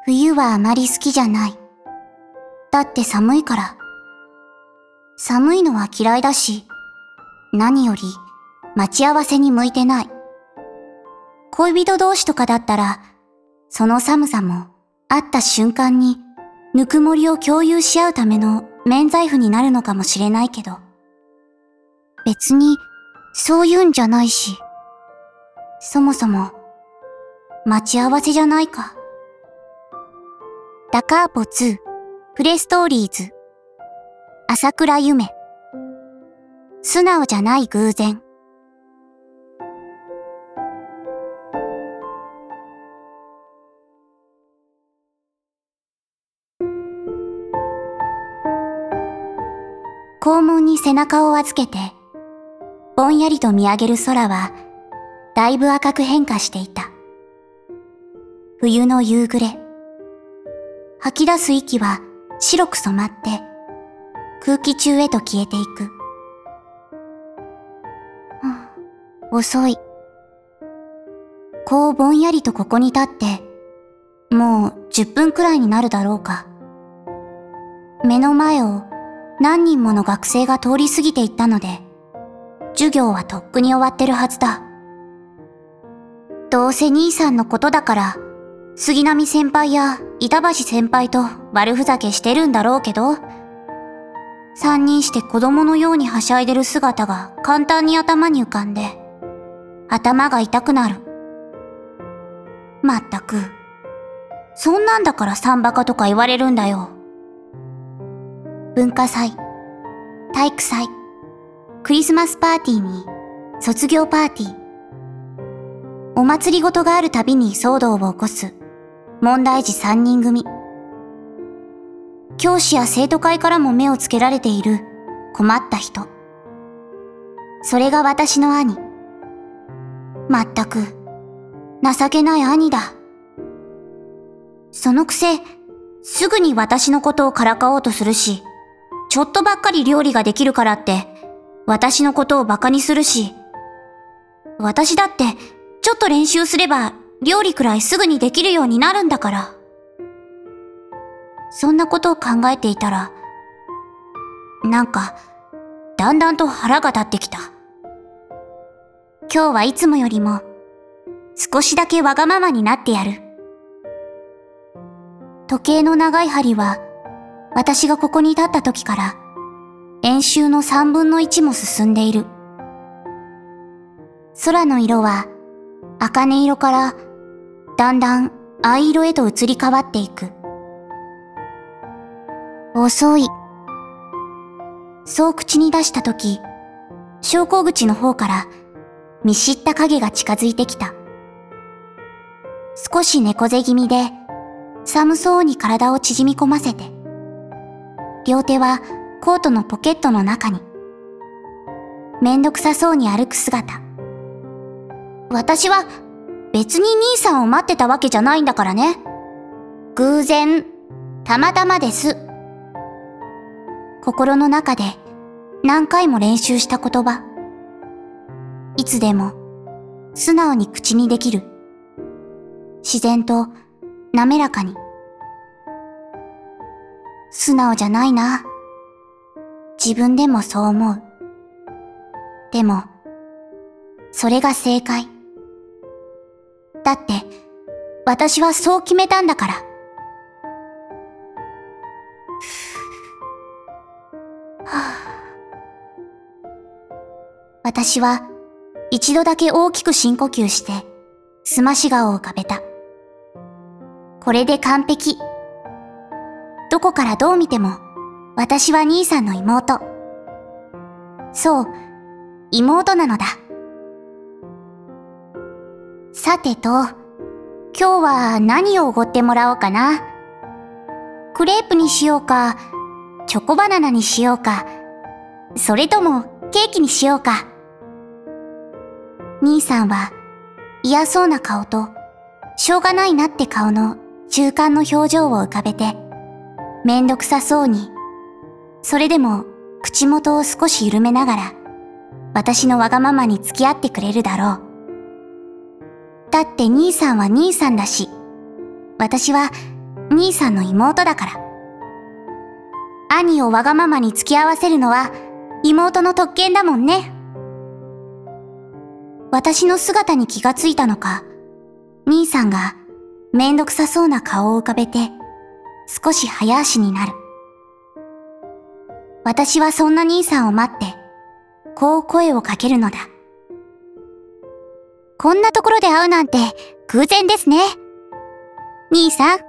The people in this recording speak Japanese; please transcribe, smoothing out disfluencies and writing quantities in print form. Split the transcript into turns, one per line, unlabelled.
冬はあまり好きじゃない。だって寒いから。寒いのは嫌いだし、何より待ち合わせに向いてない。恋人同士とかだったら、その寒さも会った瞬間にぬくもりを共有し合うための免罪符になるのかもしれないけど、別にそういうんじゃないし、そもそも待ち合わせじゃないか。ダカーポ2プレストーリーズ朝倉夢素直じゃない偶然。校門に背中を預けてぼんやりと見上げる空はだいぶ赤く変化していた。冬の夕暮れ、吐き出す息は白く染まって空気中へと消えていく。遅い。こうぼんやりとここに立ってもう10分くらいになるだろうか。目の前を何人もの学生が通り過ぎていったので、授業はとっくに終わってるはずだ。どうせ兄さんのことだから、杉並先輩や板橋先輩と悪ふざけしてるんだろうけど、三人して子供のようにはしゃいでる姿が簡単に頭に浮かんで、頭が痛くなる。まったく、そんなんだから三バカとか言われるんだよ。文化祭、体育祭、クリスマスパーティーに卒業パーティー。お祭りごとがあるたびに騒動を起こす問題児3人組。教師や生徒会からも目をつけられている困った人。それが私の兄。まったく、情けない兄だ。そのくせ、すぐに私のことをからかおうとするし、ちょっとばっかり料理ができるからって、私のことをバカにするし、私だって、ちょっと練習すれば、料理くらいすぐにできるようになるんだから。そんなことを考えていたら、なんか、だんだんと腹が立ってきた。今日はいつもよりも、少しだけわがままになってやる。時計の長い針は、私がここに立った時から、円周の3分の1も進んでいる。空の色は、茜色から、だんだん藍色へと移り変わっていく。遅い。そう口に出した時、昇降口の方から見知った影が近づいてきた。少し猫背気味で、寒そうに体を縮み込ませて、両手はコートのポケットの中に。めんどくさそうに歩く姿。私は別に兄さんを待ってたわけじゃないんだからね。偶然、たまたまです。心の中で何回も練習した言葉。いつでも素直に口にできる。自然と滑らかに。素直じゃないな。自分でもそう思う。でも、それが正解。だって、私はそう決めたんだから。私は一度だけ大きく深呼吸して、すまし顔を浮かべた。これで完璧。どこからどう見ても、私は兄さんの妹。そう、妹なのだ。さてと、今日は何をおごってもらおうかな。クレープにしようか、チョコバナナにしようか、それともケーキにしようか。兄さんは嫌そうな顔としょうがないなって顔の中間の表情を浮かべて、めんどくさそうに、それでも口元を少し緩めながら、私のわがままに付き合ってくれるだろう。だって兄さんは兄さんだし、私は兄さんの妹だから。兄をわがままに付き合わせるのは妹の特権だもんね。私の姿に気がついたのか、兄さんがめんどくさそうな顔を浮かべて少し早足になる。私はそんな兄さんを待って、こう声をかけるのだ。こんなところで会うなんて偶然ですね。兄さん、